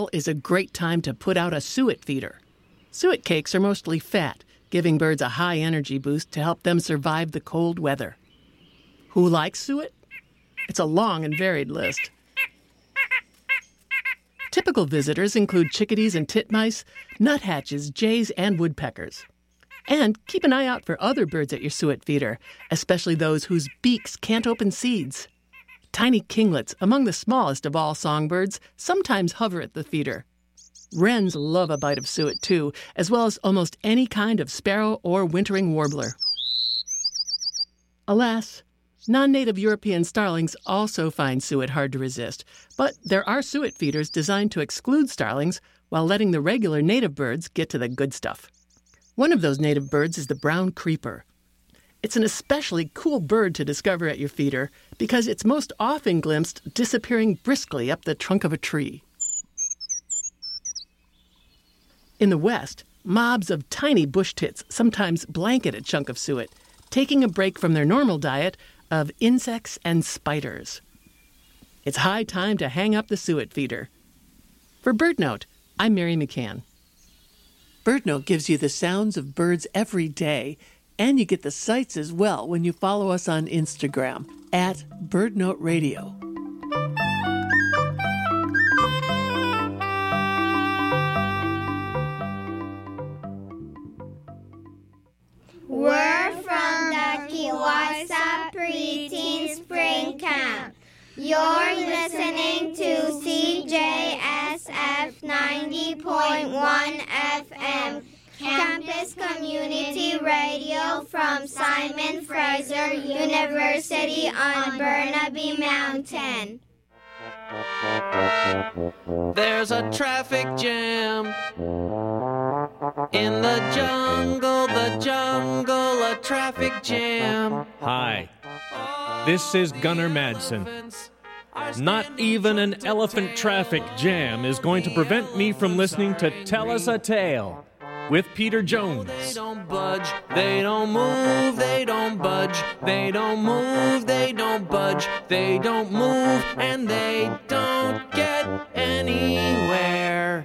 is a great time to put out a suet feeder. Suet cakes are mostly fat, giving birds a high energy boost to help them survive the cold weather. Who likes suet? It's a long and varied list. Typical visitors include chickadees and titmice, nuthatches, jays, and woodpeckers. And keep an eye out for other birds at your suet feeder, especially those whose beaks can't open seeds. Tiny kinglets, among the smallest of all songbirds, sometimes hover at the feeder. Wrens love a bite of suet, too, as well as almost any kind of sparrow or wintering warbler. Alas, non-native European starlings also find suet hard to resist, but there are suet feeders designed to exclude starlings while letting the regular native birds get to the good stuff. One of those native birds is the brown creeper. It's an especially cool bird to discover at your feeder because it's most often glimpsed disappearing briskly up the trunk of a tree. In the West, mobs of tiny bush tits sometimes blanket a chunk of suet, taking a break from their normal diet of insects and spiders. It's high time to hang up the suet feeder. For BirdNote, I'm Mary McCann. BirdNote gives you the sounds of birds every day, and you get the sights as well when you follow us on Instagram at BirdNote Radio. We're from the Kiwasa Preteen Spring Camp. You're listening to CJSF 90.1 FM, Campus Community Radio from Simon Fraser University on Burnaby Mountain. There's a traffic jam in the jungle, a traffic jam. Hi, this is Gunnar Madsen. Not even an elephant traffic jam is going to prevent me from listening to Tell Us a Tale with Peter Jones. They don't budge, they don't move, they don't budge, they don't move, they don't budge, they don't move, and they don't get anywhere.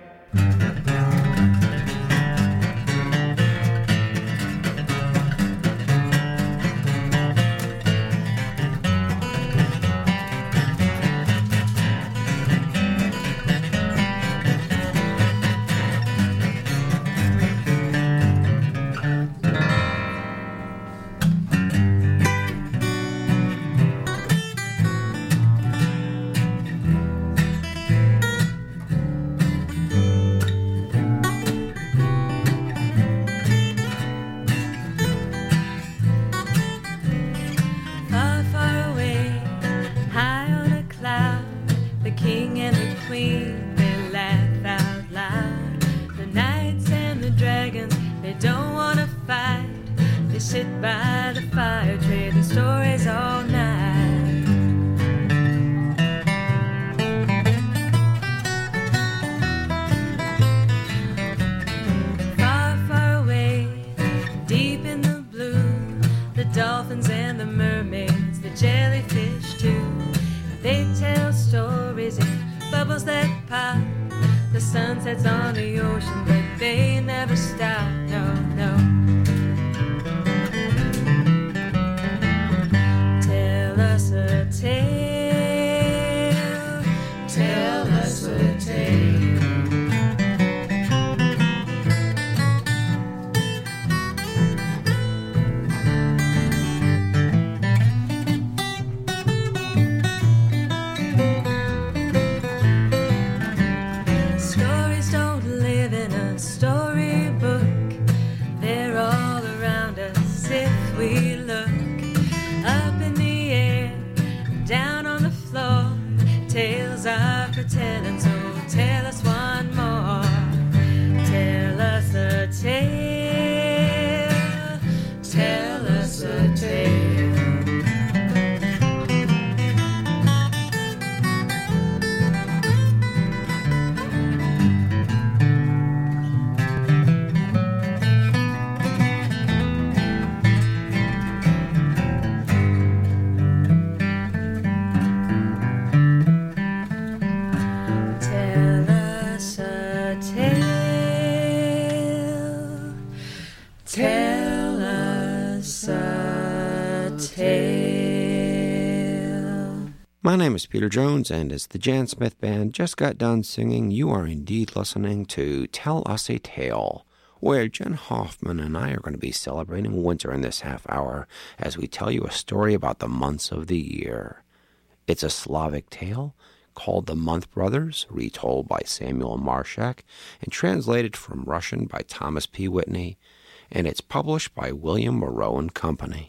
My name is Peter Jones, and as the Jan Smith Band just got done singing, you are indeed listening to Tell Us a Tale, where Jen Hoffman and I are going to be celebrating winter in this half hour as we tell you a story about the months of the year. It's a Slavic tale called The Month Brothers, retold by Samuel Marshak, and translated from Russian by Thomas P. Whitney, and it's published by William Moreau and Company.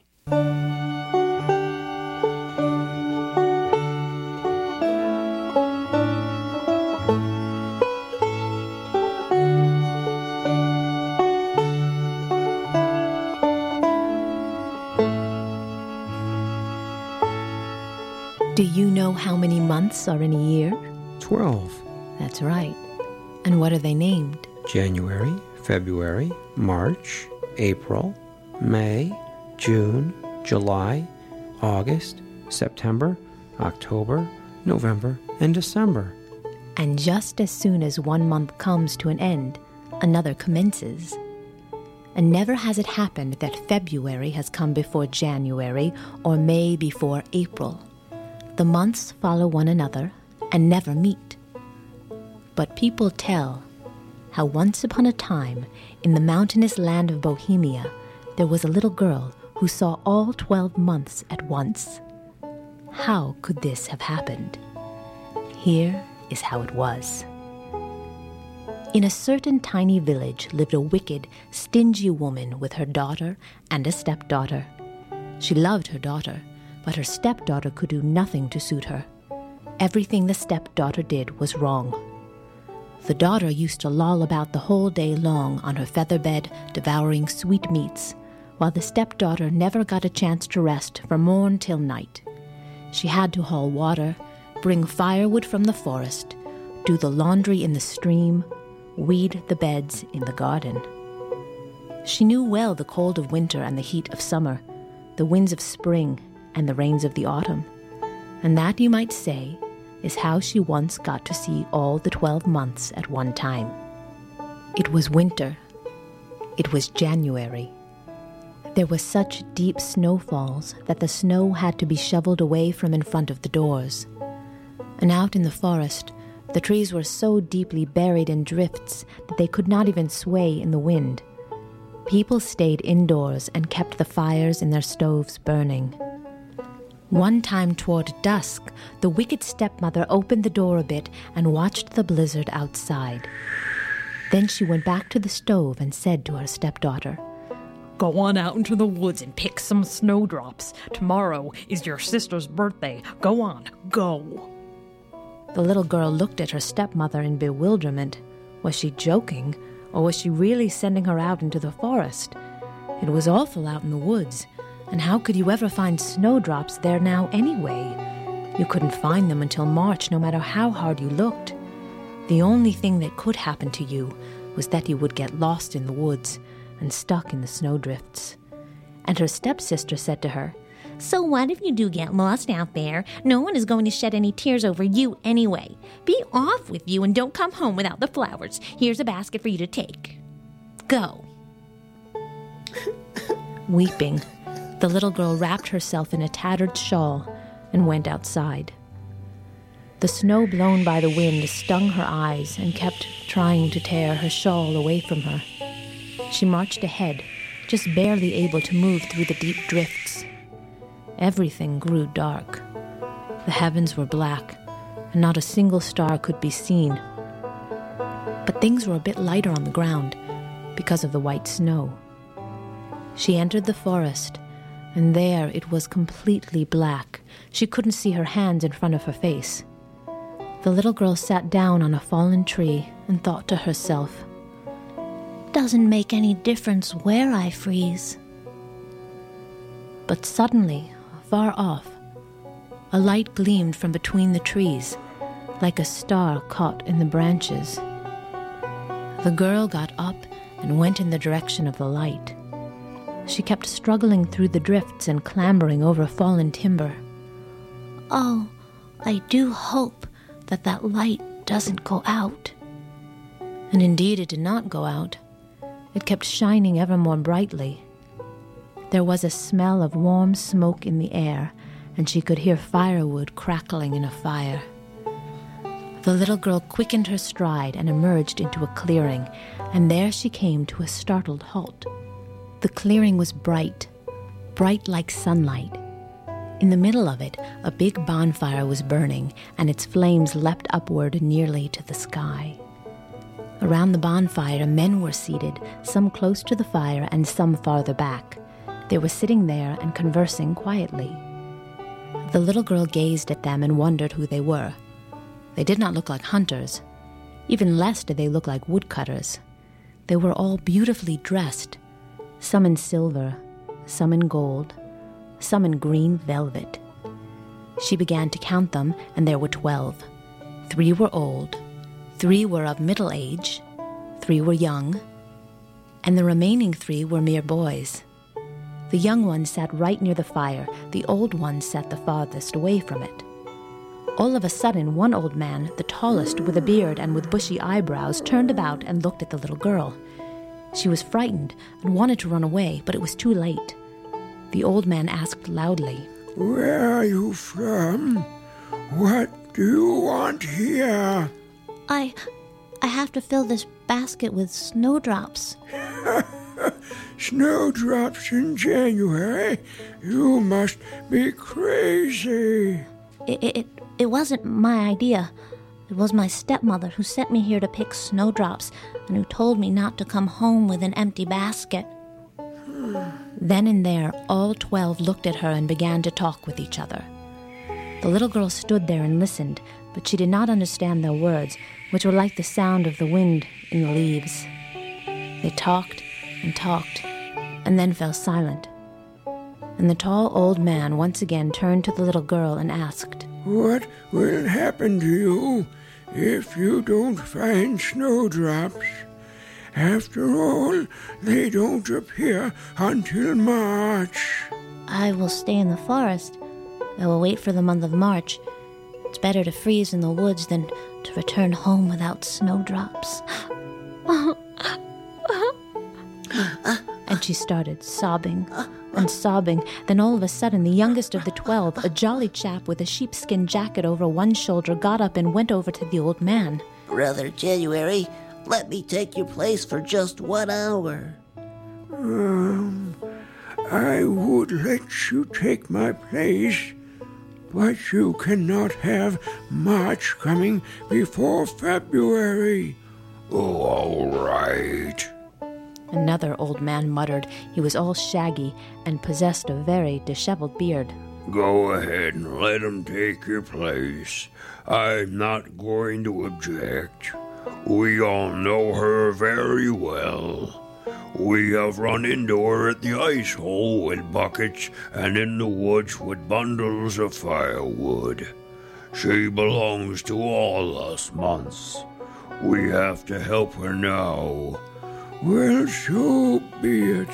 Do you know how many months are in a year? 12. That's right. And what are they named? January, February, March, April, May, June, July, August, September, October, November, and December. And just as soon as one month comes to an end, another commences. And never has it happened that February has come before January or May before April. The months follow one another and never meet. But people tell how once upon a time in the mountainous land of Bohemia there was a little girl who saw all 12 months at once. How could this have happened? Here is how it was. In a certain tiny village lived a wicked, stingy woman with her daughter and a stepdaughter. She loved her daughter, but her stepdaughter could do nothing to suit her. Everything the stepdaughter did was wrong. The daughter used to loll about the whole day long on her feather bed, devouring sweetmeats, while the stepdaughter never got a chance to rest from morn till night. She had to haul water, bring firewood from the forest, do the laundry in the stream, weed the beds in the garden. She knew well the cold of winter and the heat of summer, the winds of spring and the rains of the autumn. And that, you might say, is how she once got to see all the 12 months at one time. It was winter. It was January. There were such deep snowfalls that the snow had to be shoveled away from in front of the doors. And out in the forest, the trees were so deeply buried in drifts that they could not even sway in the wind. People stayed indoors and kept the fires in their stoves burning. One time toward dusk, the wicked stepmother opened the door a bit and watched the blizzard outside. Then she went back to the stove and said to her stepdaughter, "Go on out into the woods and pick some snowdrops. Tomorrow is your sister's birthday. Go on, go." The little girl looked at her stepmother in bewilderment. Was she joking, or was she really sending her out into the forest? It was awful out in the woods, and how could you ever find snowdrops there now anyway? You couldn't find them until March, no matter how hard you looked. The only thing that could happen to you was that you would get lost in the woods and stuck in the snowdrifts. And her stepsister said to her, "So what if you do get lost out there? No one is going to shed any tears over you anyway. Be off with you and don't come home without the flowers. Here's a basket for you to take. Go." Weeping, the little girl wrapped herself in a tattered shawl and went outside. The snow blown by the wind stung her eyes and kept trying to tear her shawl away from her. She marched ahead, just barely able to move through the deep drifts. Everything grew dark. The heavens were black, and not a single star could be seen. But things were a bit lighter on the ground because of the white snow. She entered the forest, and there it was completely black. She couldn't see her hands in front of her face. The little girl sat down on a fallen tree and thought to herself, "Doesn't make any difference where I freeze." But suddenly, far off, a light gleamed from between the trees, like a star caught in the branches. The girl got up and went in the direction of the light. She kept struggling through the drifts and clambering over fallen timber. "Oh, I do hope that light doesn't go out." And indeed it did not go out. It kept shining ever more brightly. There was a smell of warm smoke in the air, and she could hear firewood crackling in a fire. The little girl quickened her stride and emerged into a clearing, and there she came to a startled halt. The clearing was bright like sunlight. In the middle of it, a big bonfire was burning, and its flames leapt upward nearly to the sky. Around the bonfire, men were seated, some close to the fire and some farther back. They were sitting there and conversing quietly. The little girl gazed at them and wondered who they were. They did not look like hunters. Even less did they look like woodcutters. They were all beautifully dressed, some in silver, some in gold, some in green velvet. She began to count them, and there were 12. 3 were old, 3 were of middle age, 3 were young, and the remaining 3 were mere boys. The young ones sat right near the fire, the old ones sat the farthest away from it. All of a sudden, one old man, the tallest, with a beard and with bushy eyebrows, turned about and looked at the little girl. She was frightened and wanted to run away, but it was too late. The old man asked loudly, "Where are you from? What do you want here?" I have to fill this basket with snowdrops. Snowdrops in January? You must be crazy. It wasn't my idea. It was my stepmother who sent me here to pick snowdrops and who told me not to come home with an empty basket. Then and there, all 12 looked at her and began to talk with each other. The little girl stood there and listened, but she did not understand their words, which were like the sound of the wind in the leaves. They talked, and then fell silent. And the tall old man once again turned to the little girl and asked, "What will happen to you if you don't find snowdrops? After all, they don't appear until March." I will stay in the forest. I will wait for the month of March. It's better to freeze in the woods than to return home without snowdrops. And she started sobbing and sobbing. Then all of a sudden, the youngest of the 12, a jolly chap with a sheepskin jacket over one shoulder, got up and went over to the old man. "Brother January, let me take your place for just 1 hour." I would let you take my place, but you cannot have March coming before February. "Oh, all right." Another old man muttered. He was all shaggy and possessed a very disheveled beard. "Go ahead and let him take your place. I'm not going to object. We all know her very well. We have run into her at the ice hole with buckets and in the woods with bundles of firewood. She belongs to all us months. We have to help her now. Well, so be it."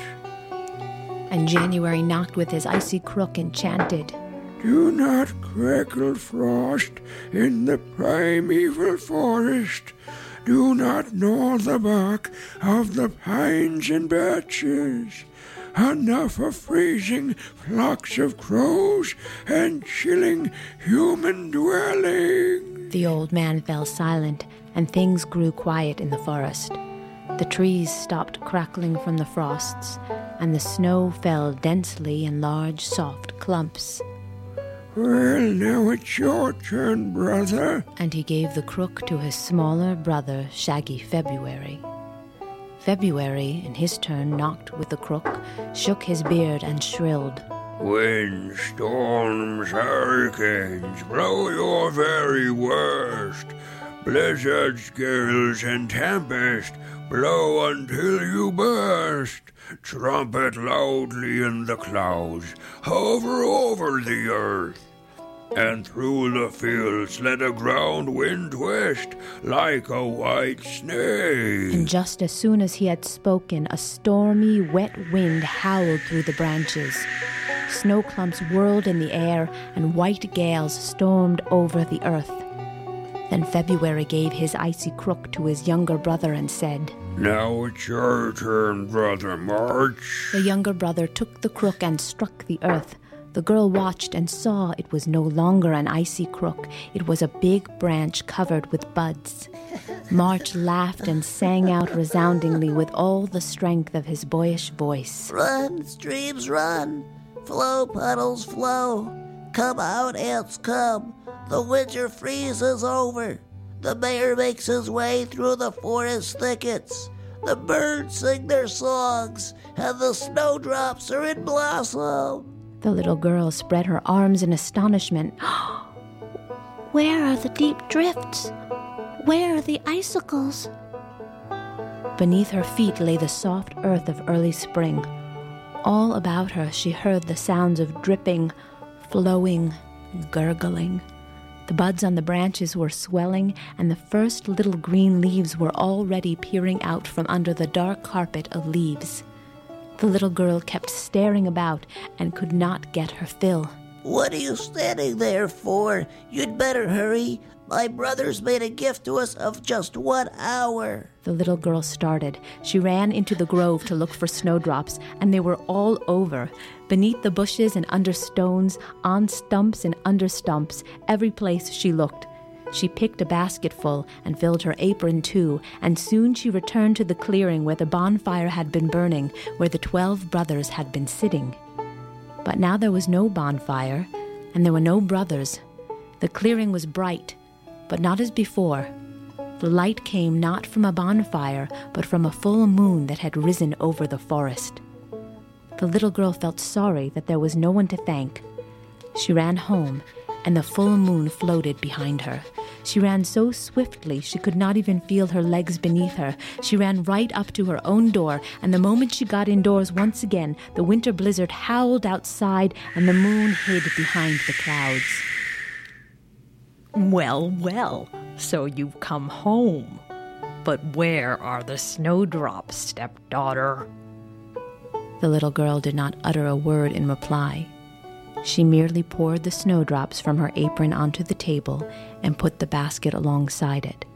And January knocked with his icy crook and chanted, "Do not crackle frost in the primeval forest. Do not gnaw the bark of the pines and birches. Enough of freezing flocks of crows and chilling human dwellings." The old man fell silent, and things grew quiet in the forest. The trees stopped crackling from the frosts, and the snow fell densely in large, soft clumps. "Well, now it's your turn, brother." And he gave the crook to his smaller brother, Shaggy February. February, in his turn, knocked with the crook, shook his beard, and shrilled, "Winds, storms, hurricanes, blow your very worst. Blizzards, gales, and tempest, blow until you burst. Trumpet loudly in the clouds, hover over the earth. And through the fields let a ground wind twist like a white snake." And just as soon as he had spoken, a stormy, wet wind howled through the branches. Snow clumps whirled in the air, and white gales stormed over the earth. Then February gave his icy crook to his younger brother and said, "Now it's your turn, Brother March." The younger brother took the crook and struck the earth. The girl watched and saw it was no longer an icy crook. It was a big branch covered with buds. March laughed and sang out resoundingly with all the strength of his boyish voice. Run, streams, run. Flow, puddles, flow. Come out, ants, come. The winter freeze is over. The mayor makes his way through the forest thickets. The birds sing their songs, and the snowdrops are in blossom. The little girl spread her arms in astonishment. Where are the deep drifts? Where are the icicles? Beneath her feet lay the soft earth of early spring. All about her she heard the sounds of dripping, flowing, gurgling. The buds on the branches were swelling, and the first little green leaves were already peering out from under the dark carpet of leaves. The little girl kept staring about and could not get her fill. What are you standing there for? You'd better hurry. My brothers made a gift to us of just 1 hour. The little girl started. She ran into the grove to look for snowdrops, and they were all over. Beneath the bushes and under stones, on stumps and under stumps, every place she looked. She picked a basketful and filled her apron too, and soon she returned to the clearing where the bonfire had been burning, where the 12 brothers had been sitting. But now there was no bonfire, and there were no brothers. The clearing was bright, but not as before. The light came not from a bonfire, but from a full moon that had risen over the forest. The little girl felt sorry that there was no one to thank. She ran home, and the full moon floated behind her. She ran so swiftly she could not even feel her legs beneath her. She ran right up to her own door, and the moment she got indoors once again, the winter blizzard howled outside, and the moon hid behind the clouds. Well, well, so you've come home. But where are the snowdrops, stepdaughter? The little girl did not utter a word in reply. She merely poured the snowdrops from her apron onto the table and put the basket alongside it.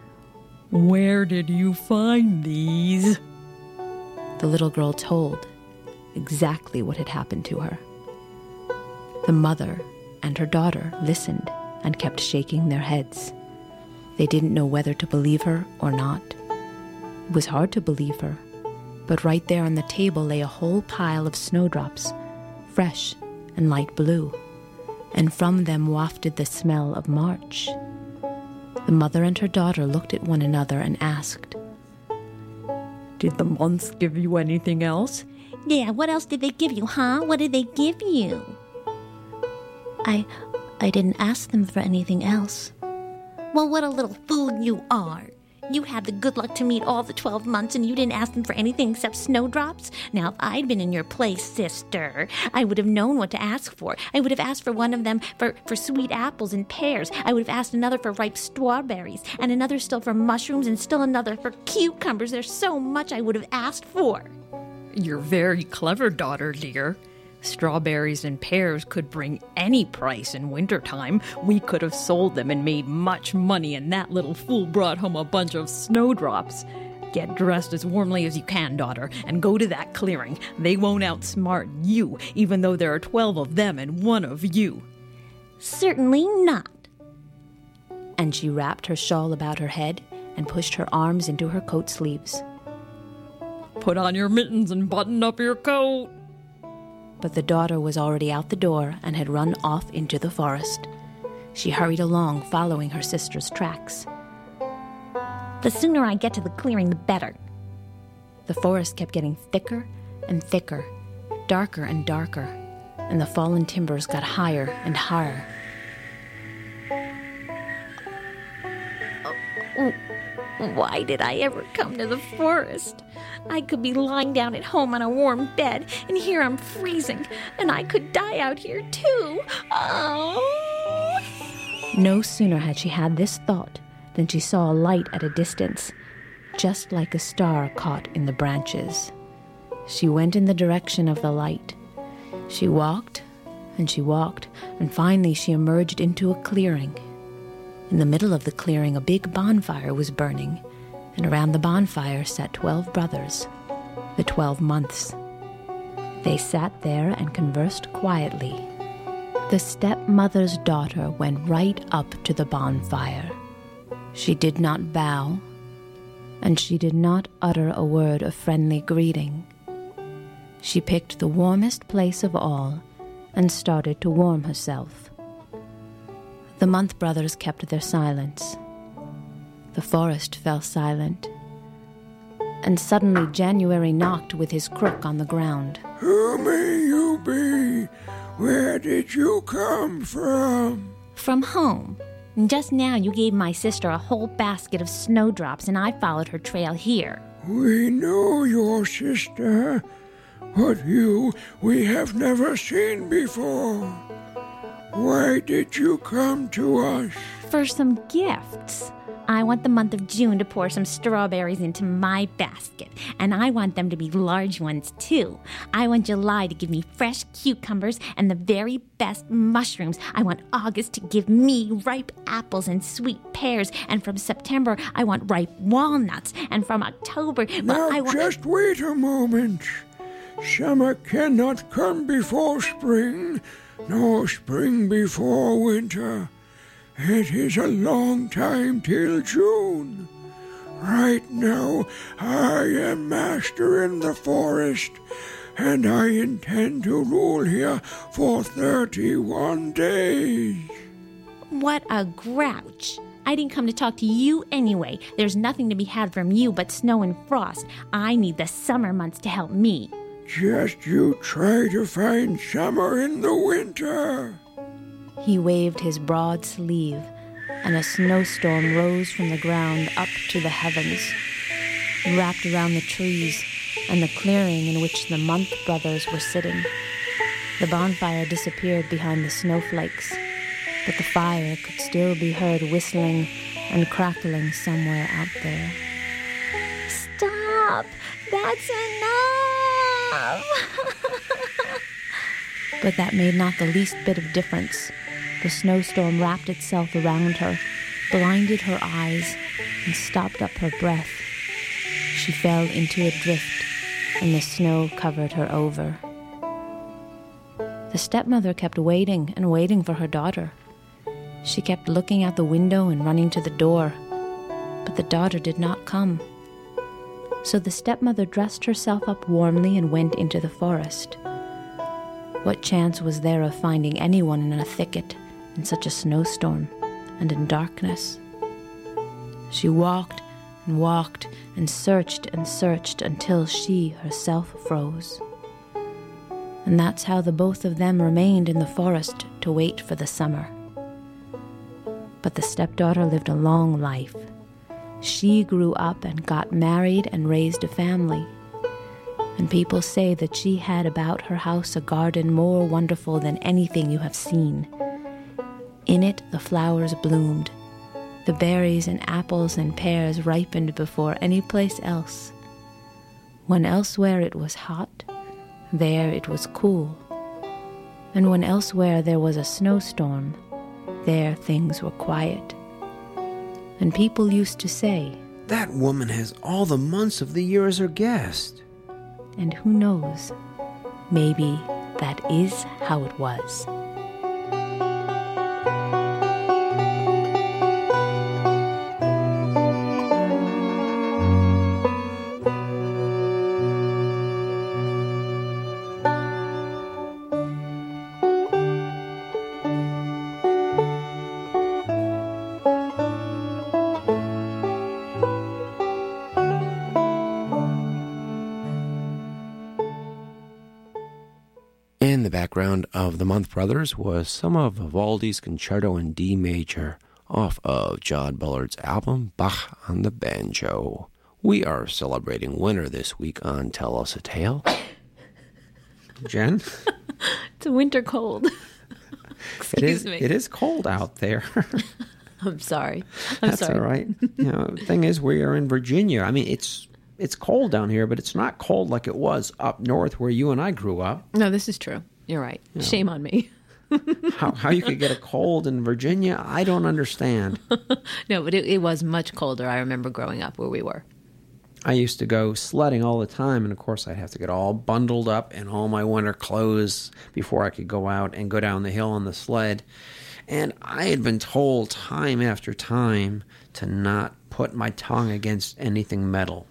Where did you find these? The little girl told exactly what had happened to her. The mother and her daughter listened and kept shaking their heads. They didn't know whether to believe her or not. It was hard to believe her, but right there on the table lay a whole pile of snowdrops, fresh and light blue, and from them wafted the smell of March. The mother and her daughter looked at one another and asked, Did the months give you anything else? Yeah, what else did they give you, huh? What did they give you? I didn't ask them for anything else. Well, what a little fool you are. You had the good luck to meet all the 12 months and you didn't ask them for anything except snowdrops? Now, if I'd been in your place, sister, I would have known what to ask for. I would have asked for one of them for sweet apples and pears. I would have asked another for ripe strawberries, and another still for mushrooms, and still another for cucumbers. There's so much I would have asked for. You're very clever, daughter dear. Strawberries and pears could bring any price in wintertime. We could have sold them and made much money, and that little fool brought home a bunch of snowdrops. Get dressed as warmly as you can, daughter, and go to that clearing. They won't outsmart you, even though there are 12 of them and 1 of you. Certainly not. And she wrapped her shawl about her head and pushed her arms into her coat sleeves. Put on your mittens and button up your coat. But the daughter was already out the door and had run off into the forest. She hurried along, following her sister's tracks. The sooner I get to the clearing, the better. The forest kept getting thicker and thicker, darker and darker, and the fallen timbers got higher and higher. Why did I ever come to the forest? I could be lying down at home on a warm bed, and here I'm freezing, and I could die out here too. Oh! No sooner had she had this thought than she saw a light at a distance, just like a star caught in the branches. She went in the direction of the light. She walked, and finally she emerged into a clearing. In the middle of the clearing, a big bonfire was burning, and around the bonfire sat 12 brothers, the 12 months. They sat there and conversed quietly. The stepmother's daughter went right up to the bonfire. She did not bow, and she did not utter a word of friendly greeting. She picked the warmest place of all and started to warm herself. The Month Brothers kept their silence. The forest fell silent, and suddenly January knocked with his crook on the ground. Who may you be? Where did you come from? From home. Just now you gave my sister a whole basket of snowdrops, and I followed her trail here. We know your sister, but you we have never seen before. Why did you come to us? For some gifts. I want the month of June to pour some strawberries into my basket, and I want them to be large ones, too. I want July to give me fresh cucumbers and the very best mushrooms. I want August to give me ripe apples and sweet pears, and from September, I want ripe walnuts, and from October, Just wait a moment. Summer cannot come before spring, nor spring before winter. It is a long time till June. Right now, I am master in the forest, and I intend to rule here for 31 days. What a grouch. I didn't come to talk to you anyway. There's nothing to be had from you but snow and frost. I need the summer months to help me. Just you try to find summer in the winter. He waved his broad sleeve, and a snowstorm rose from the ground up to the heavens, wrapped around the trees and the clearing in which the Month Brothers were sitting. The bonfire disappeared behind the snowflakes, but the fire could still be heard whistling and crackling somewhere out there. Stop! That's enough! But that made not the least bit of difference. The snowstorm wrapped itself around her, blinded her eyes, and stopped up her breath. She fell into a drift, and the snow covered her over. The stepmother kept waiting and waiting for her daughter. She kept looking out the window and running to the door, but the daughter did not come. So the stepmother dressed herself up warmly and went into the forest. What chance was there of finding anyone in a thicket in such a snowstorm and in darkness? She walked and searched until she herself froze. And that's how the both of them remained in the forest to wait for the summer. But the stepdaughter lived a long life. She grew up and got married and raised a family. And people say that she had about her house a garden more wonderful than anything you have seen. In it the flowers bloomed. The berries and apples and pears ripened before any place else. When elsewhere it was hot, there it was cool. And when elsewhere there was a snowstorm, there things were quiet. And people used to say, "That woman has all the months of the year as her guest." And who knows, maybe that is how it was. In the background of the Month Brothers was some of Vivaldi's Concerto in D major off of John Bullard's album Bach on the Banjo. We are celebrating winter this week on Tell Us a Tale. Jen? It's a winter cold. Excuse me. It is cold out there. I'm sorry. That's all right. The thing is, we are in Virginia. I mean, it's cold down here, but it's not cold like it was up north where you and I grew up. No, this is true. You're right. Shame on me. How you could get a cold in Virginia, I don't understand. No, but it was much colder. I remember growing up where we were. I used to go sledding all the time, and of course I'd have to get all bundled up in all my winter clothes before I could go out and go down the hill on the sled. And I had been told time after time to not put my tongue against anything metal.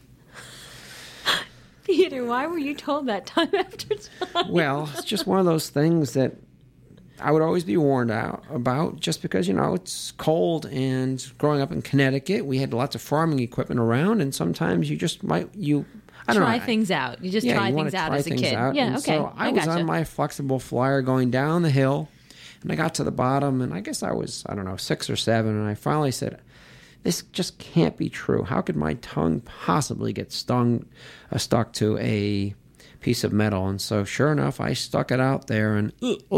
Peter, why were you told that time after time? Well, it's just one of those things that I would always be warned out about, just because, you know, it's cold, and growing up in Connecticut, we had lots of farming equipment around, and sometimes you just might, try things out. You just try things out as a kid. Yeah, and okay. So I was on my flexible flyer going down the hill, and I got to the bottom, and I guess I was, 6 or 7, and I finally said, this just can't be true. How could my tongue possibly get stuck to a piece of metal? And so sure enough, I stuck it out there, and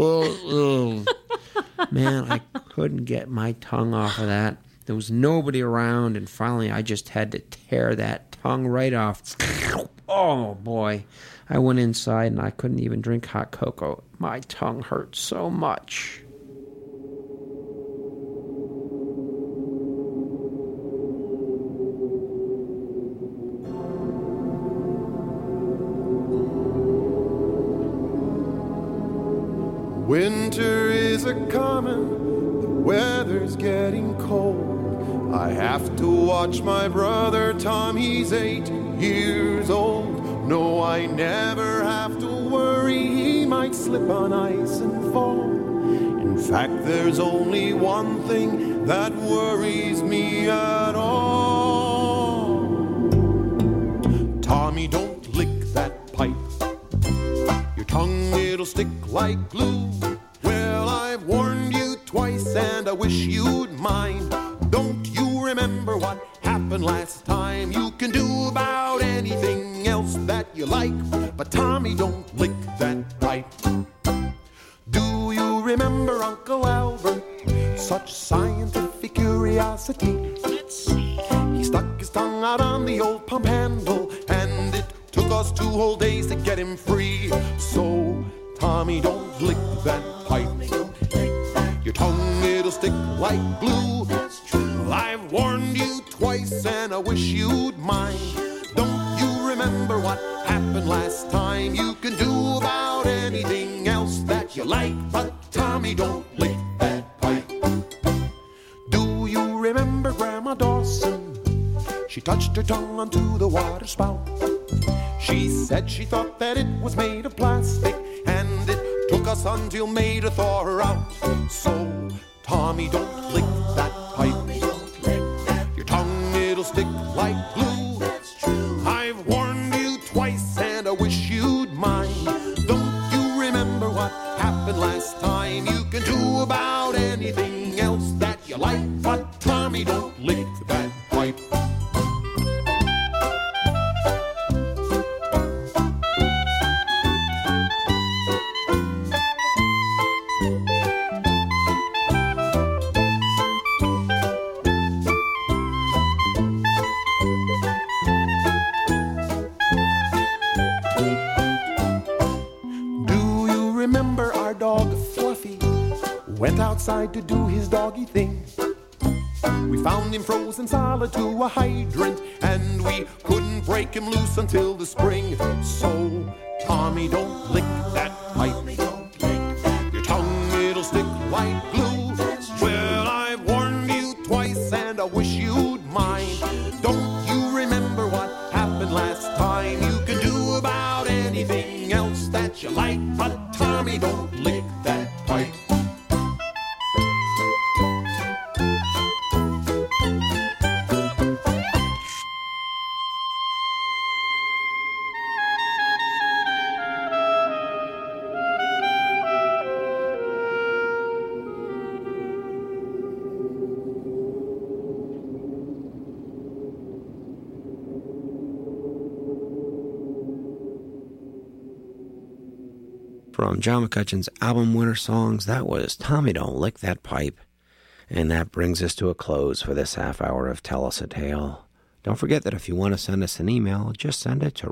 man, I couldn't get my tongue off of that. There was nobody around, and finally I just had to tear that tongue right off. Oh boy, I went inside and I couldn't even drink hot cocoa. My tongue hurt so much. Winter is a-comin', the weather's getting cold. I have to watch my brother Tom, he's 8 years old. No, I never have to worry, he might slip on ice and fall. In fact, there's only one thing that worries me at all. Tommy, don't lick that pipe. Your tongue, it'll stick like glue. Well, I've warned you twice and I wish you'd mind. Don't you remember what happened last time? You can do about anything else that you like, but Tommy, don't lick that pipe. Do you remember Uncle Albert? Such scientific curiosity. He stuck his tongue out on the old pump handle, and it took us 2 whole days to get him free. So, Tommy, don't lick that pipe. Your tongue, it'll stick like glue. Well, I've warned you twice and I wish you'd mind. Don't you remember what happened last time? You can do about anything else that you like, but Tommy, don't lick that pipe. Do you remember Grandma Dawson? She touched her tongue onto the water spout. She said she thought that it was made of plastic, and it took us until May to thaw her out. So, Tommy, don't lick that pipe. Your tongue, it'll stick like glue. I've warned you twice and I wish you'd mind. Don't you remember what happened last time? You can do about anything else that you like, but Tommy, don't lick that pipe. Went outside to do his doggy thing. We found him frozen solid to a hydrant, and we couldn't break him loose until the spring. So, Tommy, don't lick that pipe. Your tongue, it'll stick like glue. Well, I've warned you twice and I wish you'd mind. Don't you remember what happened last time? You can do about anything else that you like, but Tommy, don't lick that pipe. From John McCutcheon's album Winter Songs, that was Tommy, Don't Lick That Pipe. And that brings us to a close for this half hour of Tell Us a Tale. Don't forget that if you want to send us an email, just send it to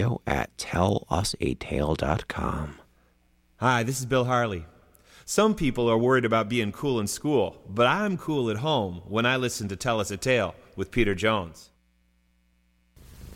radio@tellusatale.com. Hi, this is Bill Harley. Some people are worried about being cool in school, but I'm cool at home when I listen to Tell Us a Tale with Peter Jones.